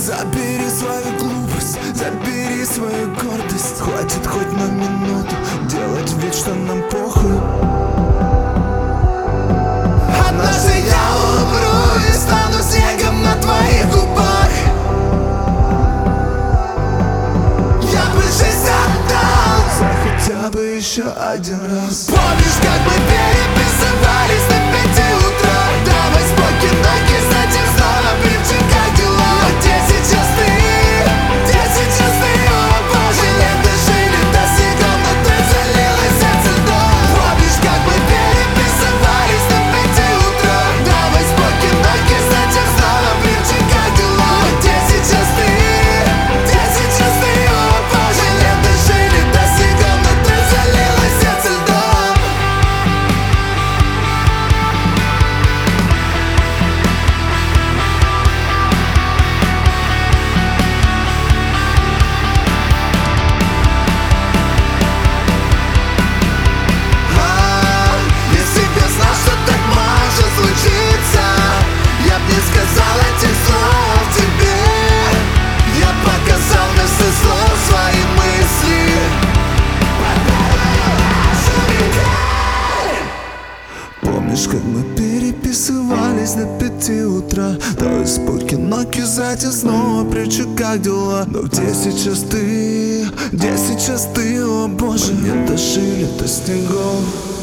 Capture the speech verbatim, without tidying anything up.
Забери свою глупость, забери свою гордость. Хватит хоть на минуту делать вид, что нам похуй. Однажды я умру и стану снегом на твоих губах. Я бы жизнь отдал за хотя бы еще один раз. Помнишь, как мы переписывались до пяти утра? Давай споки ноги, затем снова примчи, как дела? А где сейчас ты? Где сейчас ты? О боже, не дожили до секунды, ты залилась от льда. Помнишь, как мы переписывались до пяти утра? Давай споки ноги, затем снова примчи, как дела? А где сейчас ты? Где сейчас ты? О боже, не дожили до секунды, ты залилась от льда. Если б я знал, что так может случиться, я б не сказал этих слов тебе. Я показал вместо слов свои мысли. Помнишь, как мы переписывались до пяти утра? Давай спорки, ноги, затем снова прячу, как дела? Но где сейчас ты? Где сейчас ты? О боже, мы не дожили до снегов.